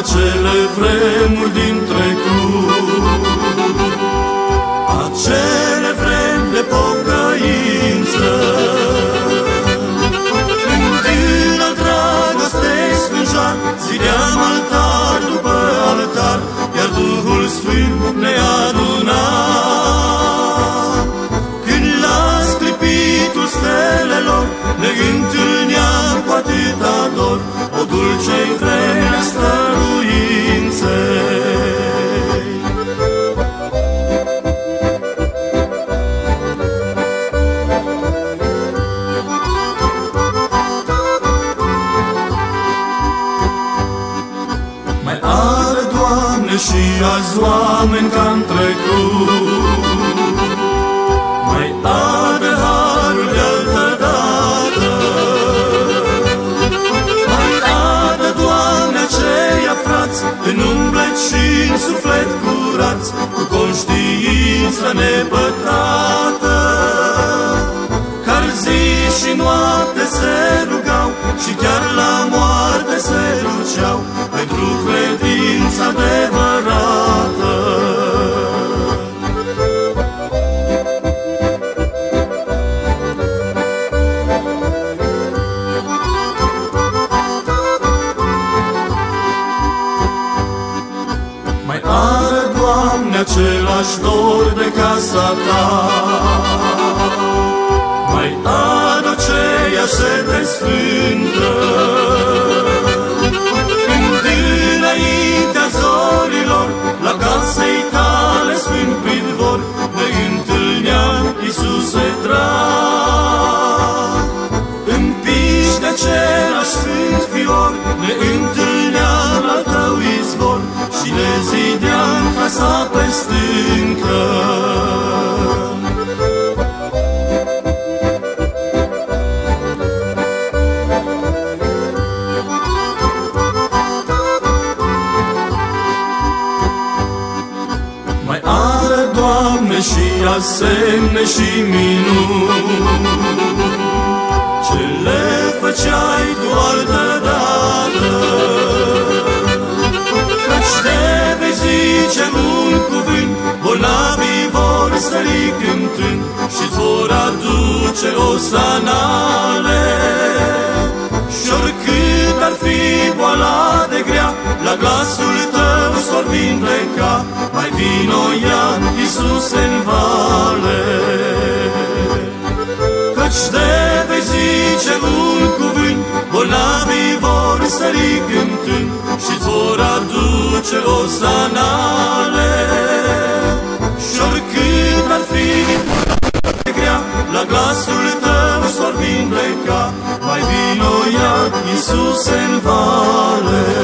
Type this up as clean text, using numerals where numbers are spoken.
acele vremuri din trecut, acele vremi de pocăință, când în al dragostei sfânjar zideam altar după altar, iar Duhul Sfânt ne aduna. Când la sclipitul stelelor ne întâlneam cu atâta dor, o dulce vreme a stăruinței. Mai are, Doamne, și azi oameni ca-n trecut, mai are harul de altă dată, mai are, Doamne, aceia frați în umblet și în suflet curați, cu conștiință nepătată, care zi și noapte se rugau și chiar la moarte se duceau pentru credința adevărată. Mai are, Doamne, același dor de casa Ta, mai are aceeași sete sfântă, când înaintea zorilor la casei Tale sfânt pridvor ne întâlneam, Iisuse drag. Împiși de același sfânt fior ne întâlneam al Tău izvor și ne zideam casa pe stâncă. Mai are, Doamne, și asemne și minuni, ce le făceai Tu altădată, căci Te vei zice un cuvânt, bolnavii vor sări cântând și-ți vor aduce osanale. Și oricât ar fi boala de grea, la glasul Tău s-or vindeca, mai vino ia, Iisuse, în vale. Căci Te vei zice un cuvânt, bolnavii vor sări cântând și-ți vor aduce osanale. Și oricât ar fi de grea, la glasul Tău s-or vindeca, mai vino ia, Iisuse, în vale.